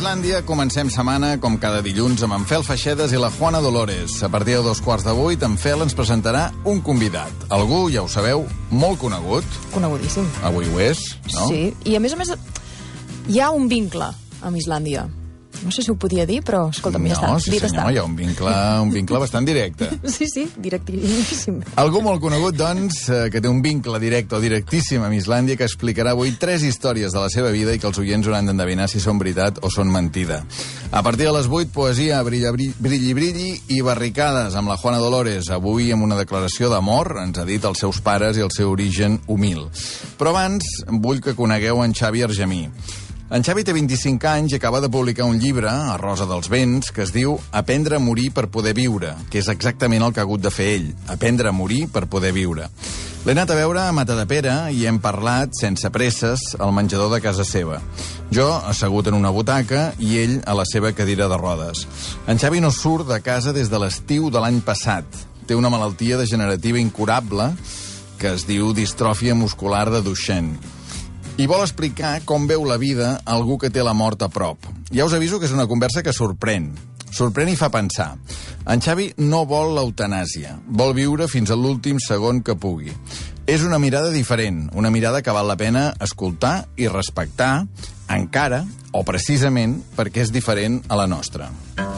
Islàndia comencem setmana, com cada dilluns, amb en Fel Feixedes i la Juana Dolores. A partir de 7:45, en Fel ens presentarà un convidat. Algú, ja ho sabeu, molt conegut. Conegudíssim. Avui ho és, no? Sí, i a més, hi ha un vincle amb Islàndia. No sé si ho podia dir, però, escolta'm, ja està. No, sí senyor, hi ha un vincle bastant directe. Sí, directíssim. Algú molt conegut, doncs, que té un vincle directe o directíssim amb Islàndia, que explicarà avui 3 històries de la seva vida i que els oients hauran d'endevinar si són veritat o són mentida. A partir de les 8, poesia, brilli i barricades amb la Juana Dolores. Avui amb una declaració d'amor, ens ha dit els seus pares i el seu origen humil. Però abans vull que conegueu en Xavi Argemí. En Xavi té 25 anys i acaba de publicar un llibre, a Rosa dels Vents, que es diu Aprendre a morir per poder viure, que és exactament el que ha hagut de fer ell, aprendre a morir per poder viure. L'he anat a veure a Matadepera i hem parlat, sense presses, al menjador de casa seva. Jo, assegut en una butaca, i ell a la seva cadira de rodes. En Xavi no surt de casa des de l'estiu de l'any passat. Té una malaltia degenerativa incurable que es diu distròfia muscular de Duchenne. I vol explicar com veu la vida algú que té la mort a prop. Ja us aviso que és una conversa que sorprèn. Sorprèn i fa pensar. En Xavi no vol l'eutanàsia. Vol viure fins a l'últim segon que pugui. És una mirada diferent, una mirada que val la pena escoltar i respectar, encara, o precisament, perquè és diferent a la nostra.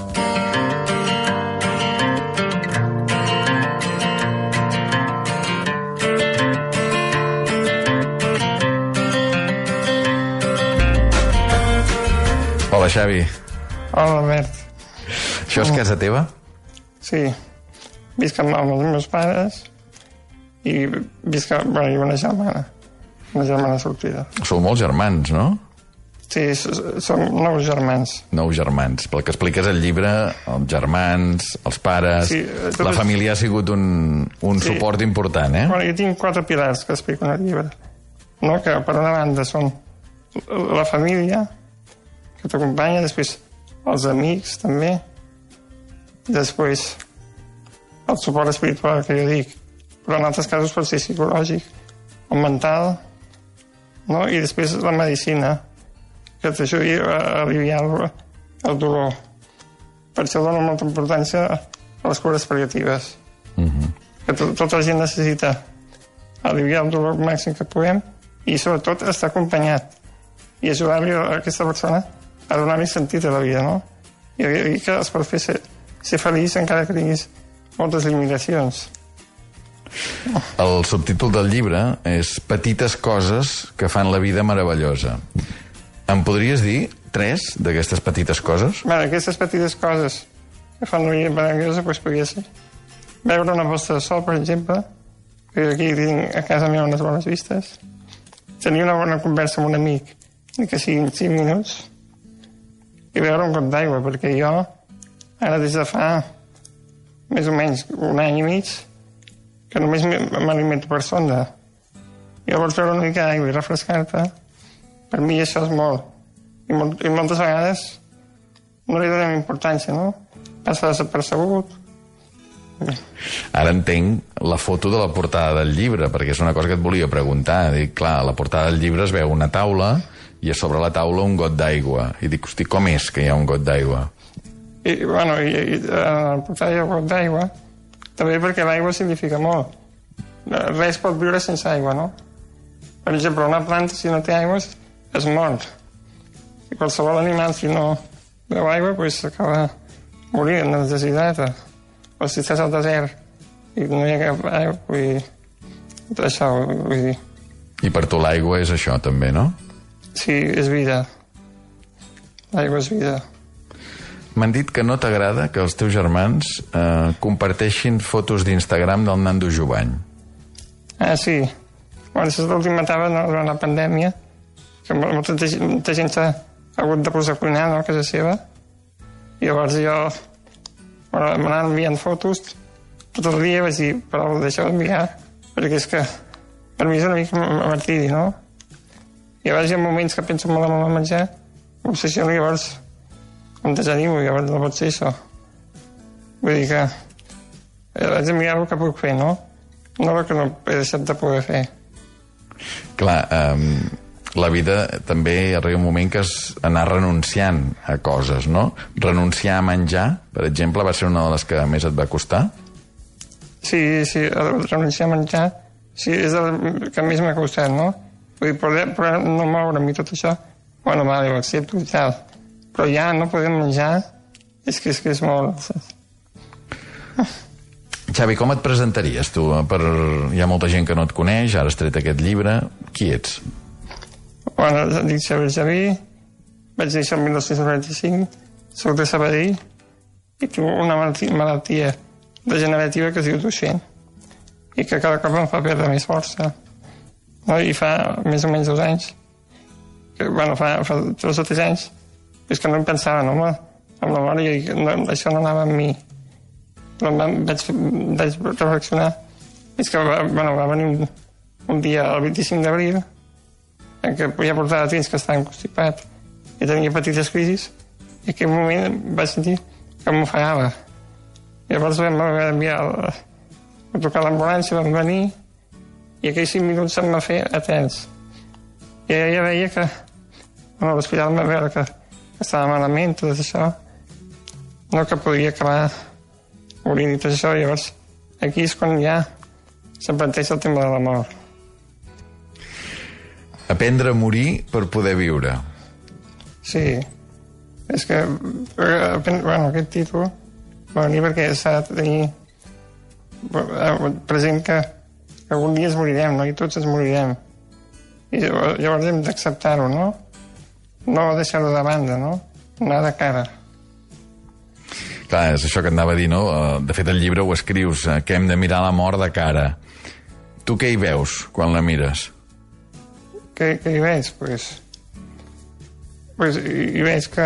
Hola, Xavi. Hola, Albert. Això és casa teva? Sí. Visc amb els meus pares i visc amb una germana sortida. Sou molts germans, no? Sí, som 9 germans. 9 germans. Pel que expliques al llibre, els germans, els pares... Sí, la família ha sigut un suport important, eh? Bueno, jo tinc 4 pilars que explico en el llibre. No? Que per una banda són la família, que t'acompanya, després els amics, també, després el suport espiritual, que jo dic, però en altres casos pot ser psicològic o mental, no? I després la medicina, que t'ajudi a aliviar el dolor. Per això dono molta importància a les cures pal·liatives. Que tota la gent necessita aliviar el dolor el màxim que puguem i, sobretot, estar acompanyat i ajudar-li a aquesta persona a donar-li sentit a la vida, no? I que es pot fer ser feliç encara que tinguis moltes limitacions. El subtítol del llibre és Petites coses que fan la vida meravellosa. Em podries dir 3 d'aquestes petites coses? Bé, aquestes petites coses que fan la vida meravellosa, doncs podria ser veure una posta de sol, per exemple, que aquí tinc a casa meva unes bones vistes, tenir una bona conversa amb un amic, que siguin 5 minuts, i beure un got d'aigua, perquè jo, ara des de fa més o menys 1 any i mig, que només m'alimento per sonda. Jo vols beure una mica d'aigua i refrescar-te, per mi això és molt. I moltes vegades no li donem importància, no? Passa desapercebut. Ara entenc la foto de la portada del llibre, perquè és una cosa que et volia preguntar. Dic, clar, a la portada del llibre es veu una taula i a sobre la taula un got d'aigua. I dic, hosti, com és que hi ha un got d'aigua? I a la portada hi ha un got d'aigua, també perquè l'aigua significa molt. Res pot viure sense aigua, no? Per exemple, una planta, si no té aigua, es mor. I qualsevol animal, si no beu aigua, doncs s'acaba morint, es deshidrata. O si estàs al desert i no hi ha cap aigua, vull dir, això, vull dir. I per tu l'aigua és això, també, no? Sí, és vida. L'aigua és vida. M'han dit que no t'agrada que els teus germans comparteixin fotos d'Instagram del Nando Jovany. Ah, sí. Bueno, això és l'última etapa durant la pandèmia, que molta gent s'ha hagut de posar a cuinar, no?, a casa seva. I llavors jo m'anaven enviant fotos tot el dia, vaig dir, però deixeu d'enviar, perquè és que per mi és una mica martiri, no? I llavors hi ha moments que penso molt en el menjar, m'obsessiono, llavors em desanimo, llavors no pot ser això. Vull dir que haig de mirar el que puc fer, no? No el que no he deixat de poder fer. Clar, la vida també arriba un moment que és anar renunciant a coses, no? Renunciar a menjar, per exemple, va ser una de les que més et va costar? Sí, renunciar a menjar, sí, és el que més m'ha costat, no? Vull dir, poder no moure'm i tot això, bueno, vale, ho accepto i tal, però ja no poder menjar és que és molt... Xavi, com et presentaries tu? Hi ha molta gent que no et coneix, ara has tret aquest llibre. Qui ets? Bueno, dic Xavi, vaig néixer el 1995, soc de Sabadell i tinc una malaltia degenerativa que es diu Duchenne i que cada cop em fa perdre més força. No? I fa més o menys 2 anys, fa 2 o 3 anys, és que no em pensava, no, amb la mort, i això no anava amb mi. Però vaig reflexionar. És que va venir un dia, el 25 d'abril, en què ja portava temps que estava constipat i tenia petites crisis, i en aquell moment vaig sentir que m'ofegava. Llavors vam haver d'enviar a trucar l'ambulància, vam venir, i aquells 5 minuts se'm va fer atens. I ja veia que a l'hospital em va veure que estava malament, tot això, no, que podia acabar morint i tot això. Llavors aquí és quan ja se'm planteja el tema de la mort. Aprendre a morir per poder viure. Sí, és que aquest títol va venir perquè s'ha de tenir present que algun dia ens morirem, no? I tots ens morirem. I llavors hem d'acceptar-ho, no? No deixar-ho de banda, no? Anar de cara. Clar, és això que et anava a dir, no? De fet, el llibre ho escrius, que hem de mirar la mort de cara. Tu què hi veus quan la mires? Què hi veig? Pues hi veig que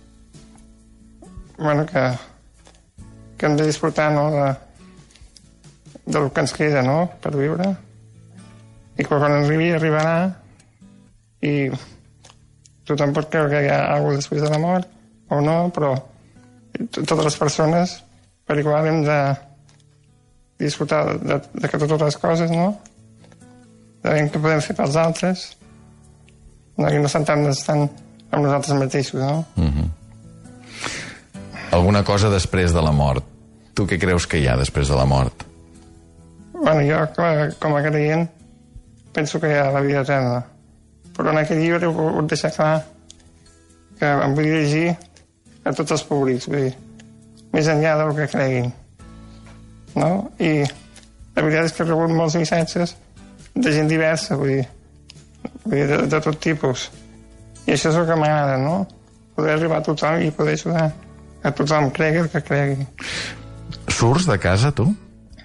hem de disfrutar, no?, del que ens queda, no?, per viure. I quan arribarà, i tothom pot creure que hi ha alguna cosa després de la mort, o no, però totes les persones per igual hem de disfrutar de totes les coses, no? De veure què podem fer pels altres, no? I no estan amb nosaltres mateixos, no? Alguna cosa després de la mort. Tu què creus que hi ha després de la mort? Bueno, jo com a creient penso que hi ha la vida eterna, però en aquest llibre ho vull deixar clar que em vull dirigir a tots els públics, vull dir, més enllà del que creguin, no? I la veritat és que he rebut molts missatges de gent diversa, vull dir, de tot tipus. I això és el que m'agrada, no? Poder arribar a tothom i poder ajudar a tothom, cregui el que cregui. Surts de casa, tu?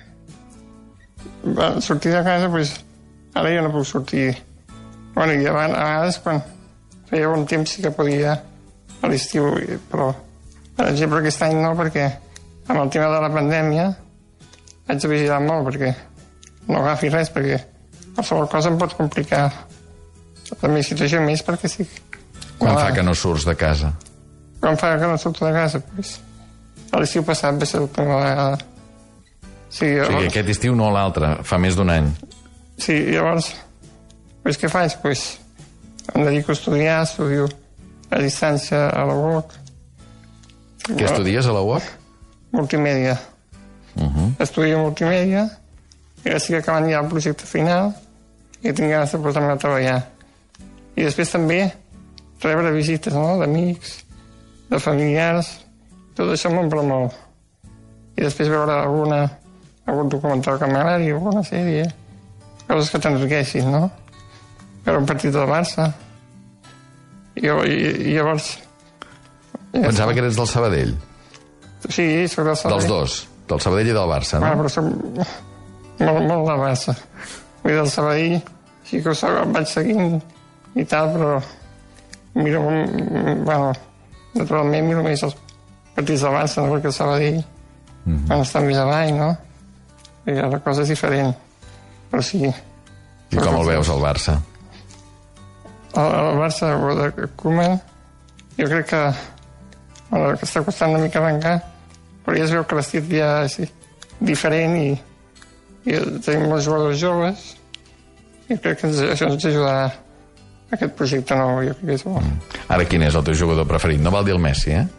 Sortir de casa, doncs, ara jo no puc sortir. Bueno, i a vegades, quan feia un temps sí que podia a l'estiu, però per exemple aquest any no, perquè amb el tema de la pandèmia haig de vigilar molt perquè no agafi res, perquè qualsevol cosa em pot complicar la meva situació, més perquè sí. Quan fa que no surts de casa? Quan fa que no surto de casa? Pues, a l'estiu passat va ser la primera vegada. Sí, llavors... O sigui, aquest estiu no l'altre, fa més d'1 any. Sí, llavors, pues, què faig? Pues, em dedico a estudiar, estudio a distància a la UOC. Què estudies a la UOC? Multimèdia. Estudio multimèdia i ara estic acabant ja el projecte final i tinc ganes de posar-me a treballar. I després també rebre visites, no?, d'amics, de familiars, tot això m'omple molt. I després veure algun documental que m'agradi, alguna sèrie, coses que t'enriqueixin, no? Veure un partit del Barça. I llavors... Pensava que eres del Sabadell. Sí, soc del Sabadell. Dels dos, del Sabadell i del Barça, no? Bueno, però soc molt del Barça. Vull dir, del Sabadell sí que el vaig seguint i tal, però miro, bueno, naturalment miro més els partits del Barça, no? Perquè el Sabadell quan està més avall, no? I la cosa és diferent, però sí. I com el veus, el Barça? El Barça de Koeman, jo crec que està costant una mica arrencar, però ja es veu que l'estil ja és diferent i tenim molts jugadors joves i crec que això ens ajudarà aquest projecte nou, jo crec que és bo. Ara, quin és el teu jugador preferit? No val dir el Messi, eh?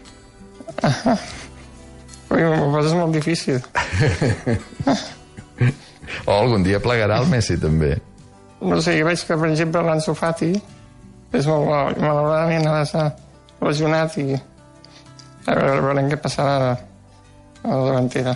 Ui, m'ho poses molt difícil. O algun dia plegarà el Messi, també. No sé, jo veig que, per exemple, l'Ansu Fati és molt bo. Malauradament ara s'ha lesionat i a veure què passarà a la davantera.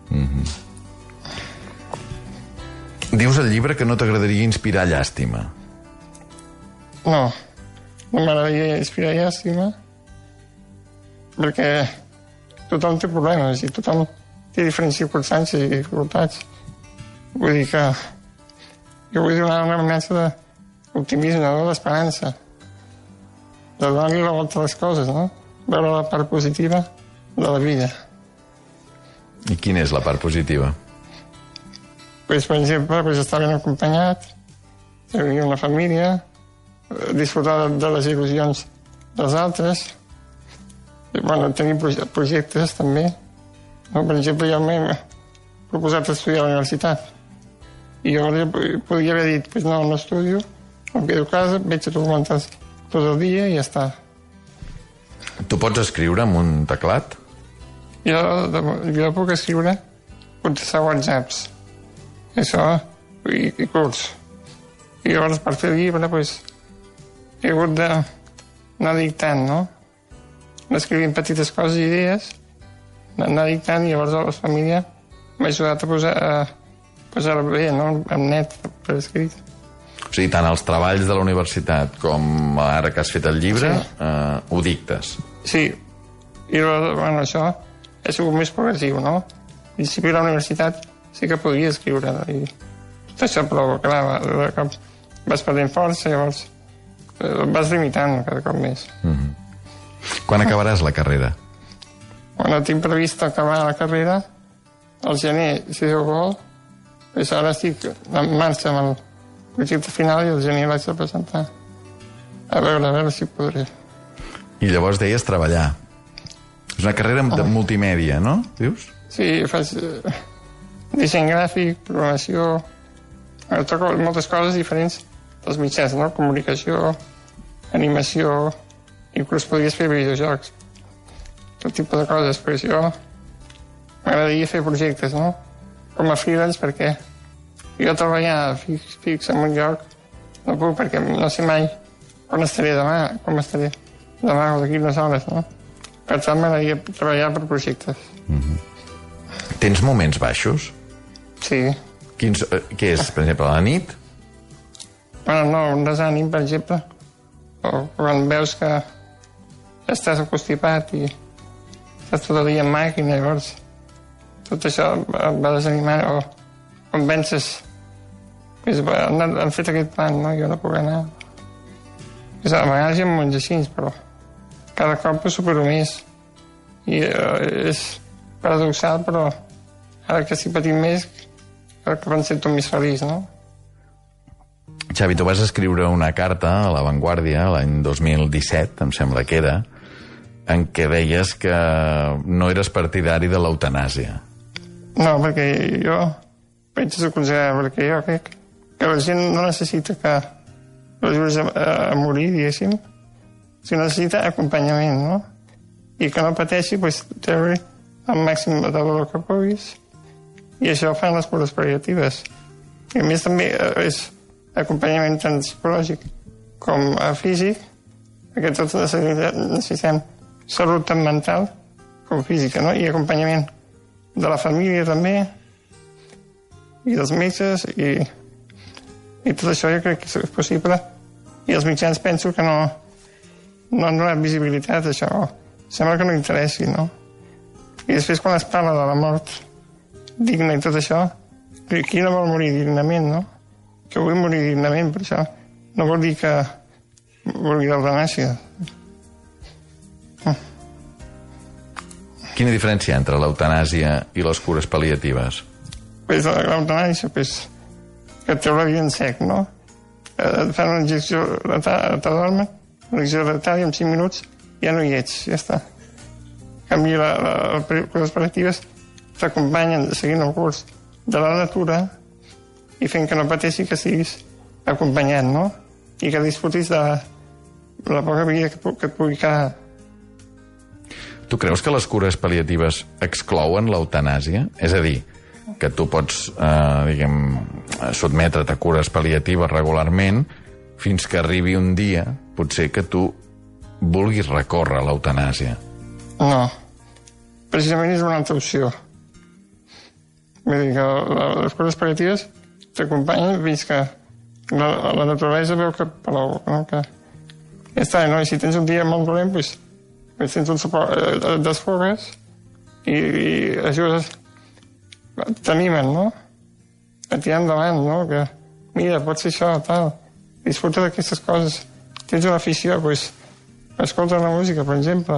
Dius al llibre que no t'agradaria inspirar llàstima. No m'agradaria inspirar llàstima perquè tothom té problemes i tothom té diferents circumstàncies i dificultats. Vull dir que jo vull donar una mena d'optimisme, d'esperança, de donar-li la volta a les coses, no? Veure la part positiva de la vida. I quina és la part positiva? Pues, per exemple, estar ben acompanyat, tenir una família, disfrutar de les il·lusions dels altres, i, bueno, tenir projectes també. No? Per exemple, jo m'he proposat estudiar a la universitat i jo podria haver dit pues no estudio, em quedo a casa, veig documentals tot el dia i ja està. Tu pots escriure amb un teclat? Jo puc escriure contestar whatsapps, això, i curts. I llavors, per fer el llibre, pues, he hagut d'anar dictant, no? Escrivint petites coses i idees, anar dictant, i llavors la família m'ha ajudat a posar-ho bé, no? En net, per escrit. O sigui, tant els treballs de la universitat com ara que has fet el llibre, sí. Ho dictes. Sí, i bueno, això ha sigut més progressiu, no? Al principi de la universitat sí que podia escriure, i tot això, però clar, de cop vas perdent força, llavors vas limitant cada cop més. Quan acabaràs la carrera? Bueno, tinc previst acabar la carrera al gener, si Déu vol. Ara estic en marxa amb el projecte final i al gener l'haig de presentar. A veure si podré. I llavors deies treballar. És una carrera de multimèdia, no? Dius? Sí, faig disseny gràfic, programació, toco moltes coses diferents dels mitjans, no? Comunicació, animació, inclús podries fer videojocs, tot tipus de coses, però jo m'agradaria fer projectes, no? Com a freelance, perquè jo treballar fix en un lloc no puc, perquè no sé mai on estaré demà, com estaré demà o d'aquí unes hores, no? Per tant, m'agradaria treballar per projectes. Tens moments baixos? Sí. Què és, per exemple, a la nit? Bueno, no, un desànim, per exemple, o quan veus que estàs constipat i estàs tot el dia en màquina, llavors tot això et va desanimar, o quan penses han fet aquest plan, no? Jo no puc anar. A vegades hi ha moments així, però cada cop ho supero més. I és paradoxal, però ara que estic patint més, crec que em sento més feliç, no? Xavi, tu vas escriure una carta a La Vanguardia l'any 2017, em sembla que era, en què deies que no eres partidari de l'eutanàsia. No, perquè jo penso aconsellar, perquè jo crec que la gent no necessita que l'ajudis a morir, diguéssim, sinó necessita acompanyament, no? I que no pateixi, doncs, treure el màxim de dolor que puguis, i això ho fan les cures pal·liatives. I a més també és acompanyament tant psicològic com físic, perquè tots necessitem salut tant mental com física, no? I acompanyament de la família també, i dels metges, i tot això jo crec que és possible, i els mitjans penso que no han donat visibilitat a això, sembla que no interessi, no? I després quan es parla de la mort digna i tot això, qui no vol morir dignament, no? Que vull morir dignament, per això no vol dir que vulgui l'eutanàsia. Quina diferència entre l'eutanàsia i les cures pal·liatives? Pues l'eutanàsia, que et treu la vida en sec, no? Et fan una injecció, t'adormen, una injecció letal i en 5 minuts ja no hi ets, ja està. En canvi, les cures pal·liatives t'acompanyen seguint el curs de la natura i fent que no pateixi que siguis acompanyat, no? i que disfrutis de la poca vida que et pugui quedar. Tu creus que les cures pal·liatives exclouen l'eutanàsia? És a dir, que tu pots, sotmetre't a cures pal·liatives regularment fins que arribi un dia, potser, que tu vulguis recórrer a l'eutanàsia. No. Precisament és una altra opció. Vull dir que les cures pal·liatives t'acompanyen fins que la naturalesa veu que prou, no? Que ja està, no? I si tens un dia molt dolent, doncs tens un suport, et desfogues i ajudes, t'animen, no? A tirar endavant, no? Que mira, pots fer això, tal. Disfruta d'aquestes coses. Tens una afició, doncs escolta la música, per exemple.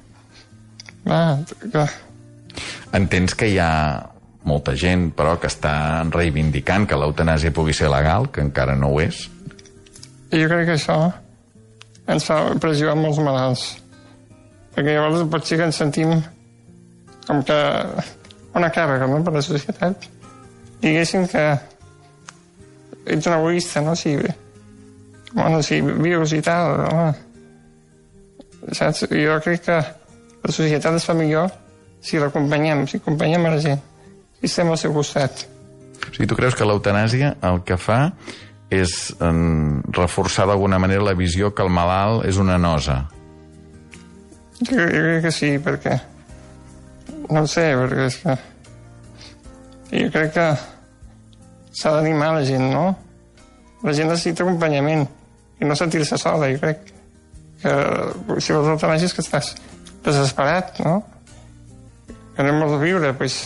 Entens que hi ha molta gent, però, que està reivindicant que l'eutanàsia pugui ser legal, que encara no ho és? Jo crec que això ens fa pressió a molts malalts. Perquè llavors pot ser que ens sentim com que una càrrega, no?, per la societat. Diguéssim que ets un egoista, no? Si vius i tal, home. Saps? Jo crec que la societat es fa millor si l'acompanyem, si acompanyem a la gent, si estem al seu costat. O sigui, tu creus que l'eutanàsia el que fa és reforçar d'alguna manera la visió que el malalt és una nosa? Jo crec que sí, perquè no ho sé, perquè és que jo crec que s'ha d'animar la gent, no? La gent necessita acompanyament i no sentir-se sola. Jo crec que si vols l'eutanàsia és que estàs desesperat, no? Que no vols viure, doncs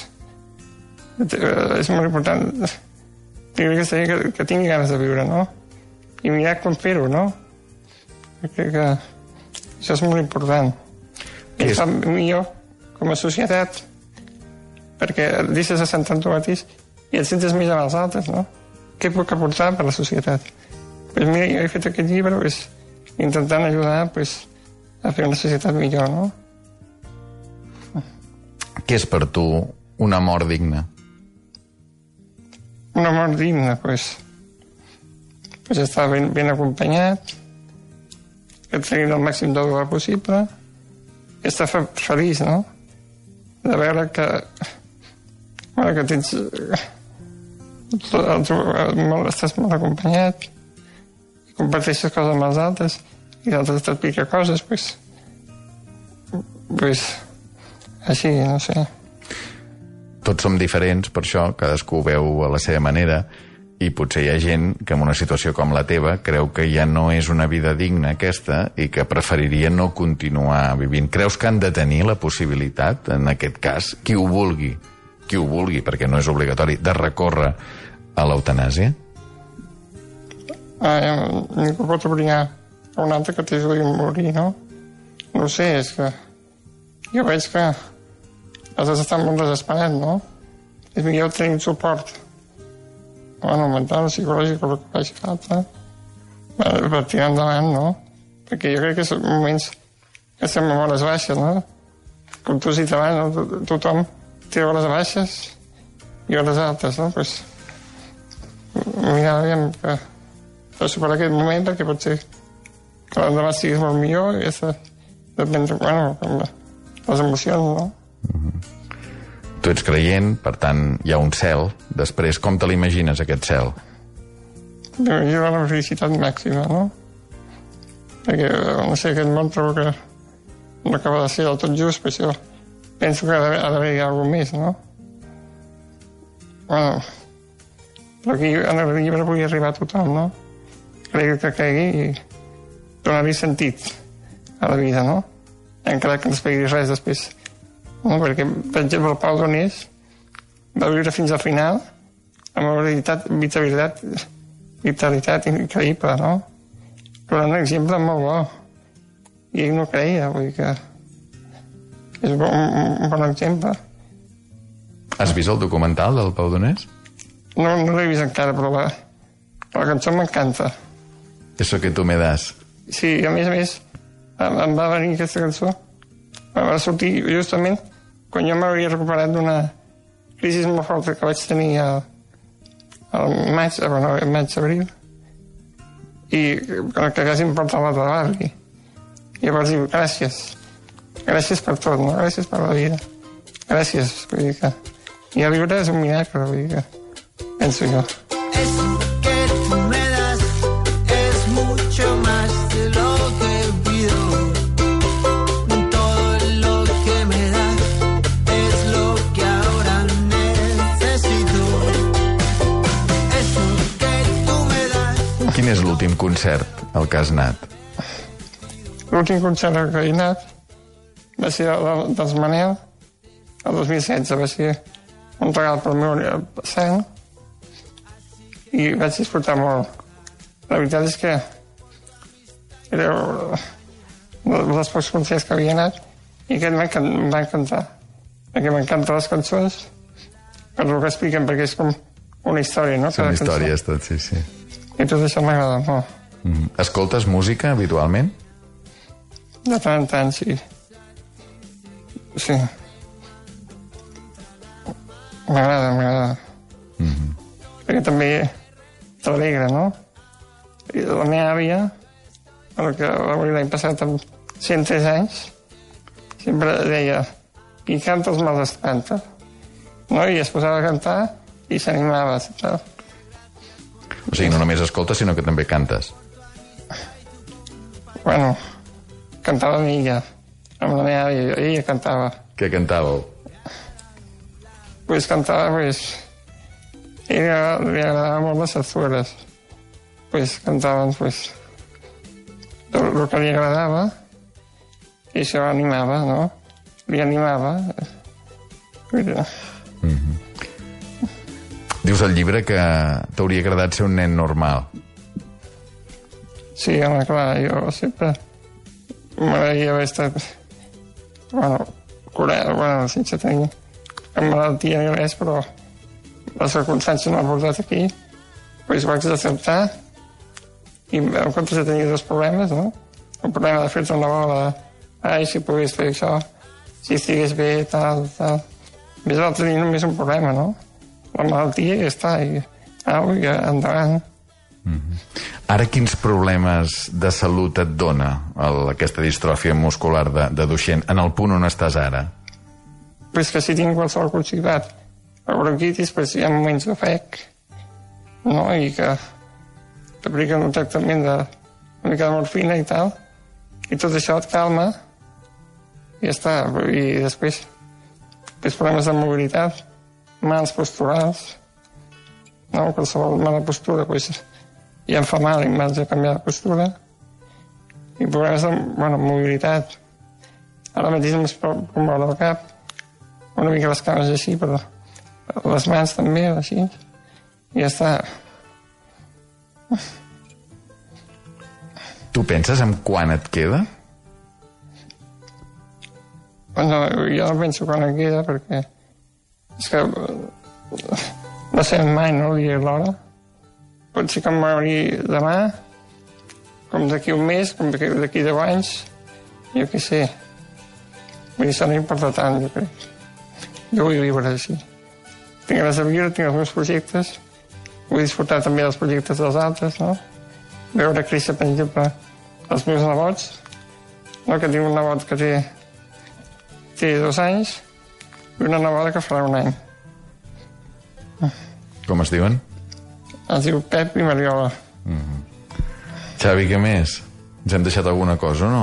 és molt important. Jo crec que tingui ganes de viure, no? I mirar com fer-ho, no? Jo crec que això és molt important. I es fa millor com a societat perquè deixes de sentar tu mateix i et sentes més amb els altres, no? Què puc aportar per la societat? Doncs mira, jo he fet aquest llibre intentant ajudar a fer una societat millor, no? Què és per tu una mort digna? Una mort digna, doncs estar ben acompanyat, que et treguin el màxim de dolor possible, i estar feliç, no? De veure que tens estàs molt acompanyat i comparteixes coses amb els altres i l'altre t'explica coses, doncs així, no sé. Tots som diferents, per això cadascú ho veu a la seva manera, i potser hi ha gent que en una situació com la teva creu que ja no és una vida digna aquesta i que preferiria no continuar vivint. Creus que han de tenir la possibilitat, en aquest cas, qui ho vulgui, perquè no és obligatori, de recórrer a l'eutanàsia? Ningú pot obligar a un altre que t'ajudi a morir, no? No ho sé, és que jo veig que has d'estar molt desesperat, no? És millor tenir un suport mental, psicològic, el que faci falta, per tirar endavant, no? Perquè jo crec que són moments que estem amb hores baixes, no? Com tu has dit abans, no? Tothom té hores baixes i hores altes, no? Doncs mira, aviam, per superar aquest moment, perquè pot ser que l'endemà siguis molt millor i has de prendre, les emocions, no? Tu ets creient, per tant, hi ha un cel. Després, com te l'imagines, aquest cel? Jo la felicitat màxima, no? Perquè, no sé, aquest món trobo que no acaba de ser del tot just, per això penso que ha d'haver-hi alguna més, no? Però aquí en el llibre vull arribar a tothom, no? Cregui que cregui i donar-li sentit a la vida, no? Encara que no esperi res després. No, perquè, per exemple, el Pau Donés va viure fins al final amb una vitalitat increïble, no? Però un exemple molt bo. I ell no creia, vull dir que és un bon exemple. Has vist el documental del Pau Donés? No l'he vist encara, però la cançó m'encanta. Eso que tu me das. Sí, a més, em va venir aquesta cançó. Va sortir justament quan jo m'havia recuperat d'una crisi molt forta que vaig tenir al maig, abril, i que quasi em porta a l'altre barri. I llavors diu, gràcies per tot, no? Gràcies per la vida, gràcies, vull dir que... I a viure és un miracle, vull dir que penso jo. Eso que tú me das es mucho más de lo que pido. Todo lo que me das es lo que ahora necesito. Eso que tú me das. Quin és l'últim concert al que has anat? L'últim concert al que he anat va ser dels Manel, el 2016, va ser un regal pel meu sang i vaig disfrutar molt. La veritat és que era dels pocs concerts que havia anat i aquest em va encantar, perquè m'encanten les cançons per el que expliquen, perquè és com una història, no? Són històries, tot, sí, sí. I tot això m'agrada molt. Escoltes música habitualment? De tant en tant, sí. Sí. M'agrada. Perquè també t'alegra, no? I la meva àvia, el que va morir l'any passat amb 103 anys, sempre deia, qui canta els mals espanta. No? I es posava a cantar i s'animava. O sigui, no només escoltes, sinó que també cantes. Bueno, cantava amb ella, amb la meva àvia, ella cantava. Què cantàveu? Pues cantava, pues... Ella li agradava molt les sarsueles. Pues cantaven, pues... el que li agradava i això animava, no? Li animava. Dius al llibre que t'hauria agradat ser un nen normal. Sí, home, clar, jo sempre m'agradaria haver estat, curat, sense tenir cap malaltia ni res, però les circumstàncies m'han portat aquí, doncs vaig acceptar i en comptes de tenir dos problemes, no? Un problema de fer-te una bola, si pogués fer això, si estigués bé, tal. Més l'altre tenir només un problema, no? La malaltia ja està, i endavant. Ara quins problemes de salut et dona aquesta distròfia muscular de Duchenne en el punt on estàs ara? Pues que si tinc qualsevol possibilitat la bronquitis, pues hi ha moments d'ofec, no? I que t'apliquen un tractament una mica de morfina i tal, i tot això et calma i ja està. I després problemes de mobilitat, mals posturals, no? Qualsevol mala postura, pues ja em fa mal i m'haig de canviar de postura, i problemes de mobilitat. Ara mateix em pot moure el cap, una mica les cames així, però les mans també, així, i ja està. Tu penses en quan et queda? No, jo no penso quan em queda, perquè és que no sé mai, no, el dia i l'hora. Pot ser que em mori demà, com d'aquí un mes, com d'aquí 10 anys, jo què sé. Vull dir, això no importa tant, jo crec. Jo vull viure així. Tinc ganes de viure, tinc els meus projectes, vull disfrutar també dels projectes dels altres, no? Veure créixer, per exemple, els meus nebots, no? Que tinc un nebot que té 2 anys i una neboda que farà 1 any. Com es diuen? Es diu Pep i Mariola. Xavi, què més? Ens hem deixat alguna cosa o no?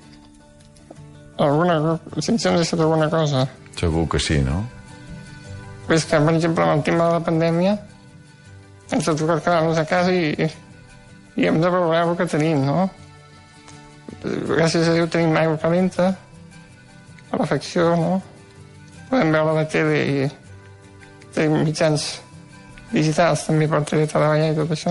Si ens hem deixat alguna cosa? Segur que sí, no? És que, per exemple, amb el tema de la pandèmia ens ha tocat quedar-nos a casa i hem de veure el que tenim, no? Gràcies a Déu tenim aigua calenta, a l'afecció, no? Podem veure la tele i tenim mitjans digitals també per treballar i tot això.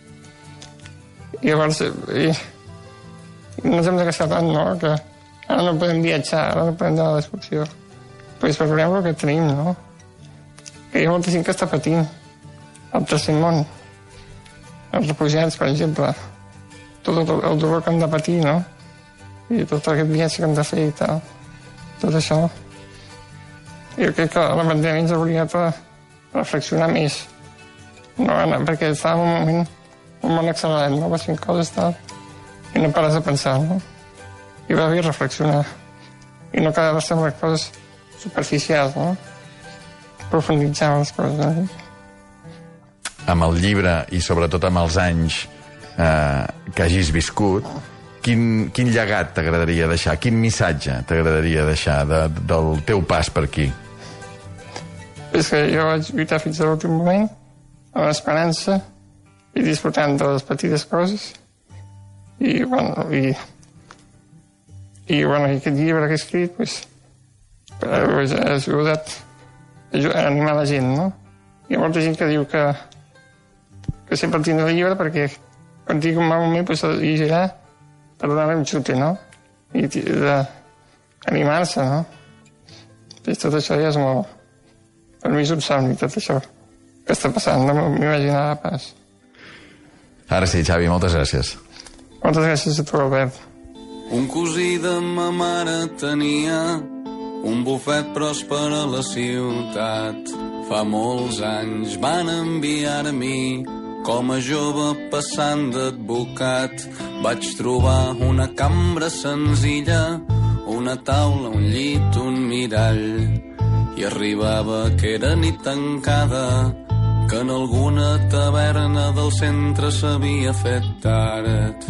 I llavors no ens hem de queixar tant, no? Que ara no podem viatjar, ara no podem anar a l'excursió. Doncs per veure el que tenim, no? Que hi ha molta gent que està patint al tercer món. Els refugiats, per exemple, tot el dolor que han de patir, no? I tot aquest viatge que han de fer i tal. Tot això. Jo crec que la pandèmia ens ha obligat a reflexionar més. No, perquè estàvem en un moment un món accelerat, no? Vas fent coses, tal, i no pares de pensar, no? I va bé reflexionar. I no cada vegada sembla coses superficials, no? Profunditzar les coses, no? Amb el llibre i sobretot amb els anys que hagis viscut, quin llegat t'agradaria deixar? Quin missatge t'agradaria deixar del teu pas per aquí? És que jo vaig lluitar fins a l'últim moment, amb l'esperança i disfrutant de les petites coses. I aquest llibre que he escrit, pues, ha ajudat a animar la gent, no? Hi ha molta gent que diu que sempre el tindrà el llibre perquè quan tingui un mal moment pues, el llegirà per donar-li un xute, no? I d'animar-se, no? I tot això ja és molt... Per mi és un somni, tot això que està passant, no m'imaginava pas. Ara sí, Xavi, moltes gràcies. Moltes gràcies a tu, Albert. Un cosí de ma mare tenia un bufet pròsper a la ciutat. Fa molts anys van enviar-m'hi com a jove passant d'advocat. Vaig trobar una cambra senzilla, una taula, un llit, un mirall. I arribava que era nit tancada, que en alguna taverna del centre s'havia fet tard.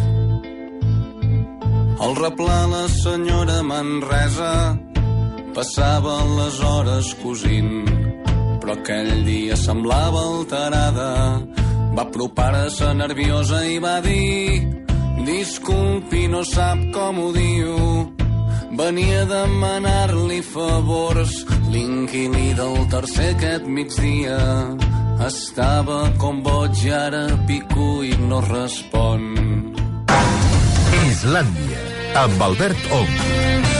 Al replà la senyora Manresa passava les hores cosint, però aquell dia semblava alterada. Va apropar-se nerviosa i va dir: disculpi, no sap com ho diu. Venia a demanar-li favors. L'inquilí del tercer aquest migdia estava com boig i ara pico i no respon. Islàndia, amb Albert Ong.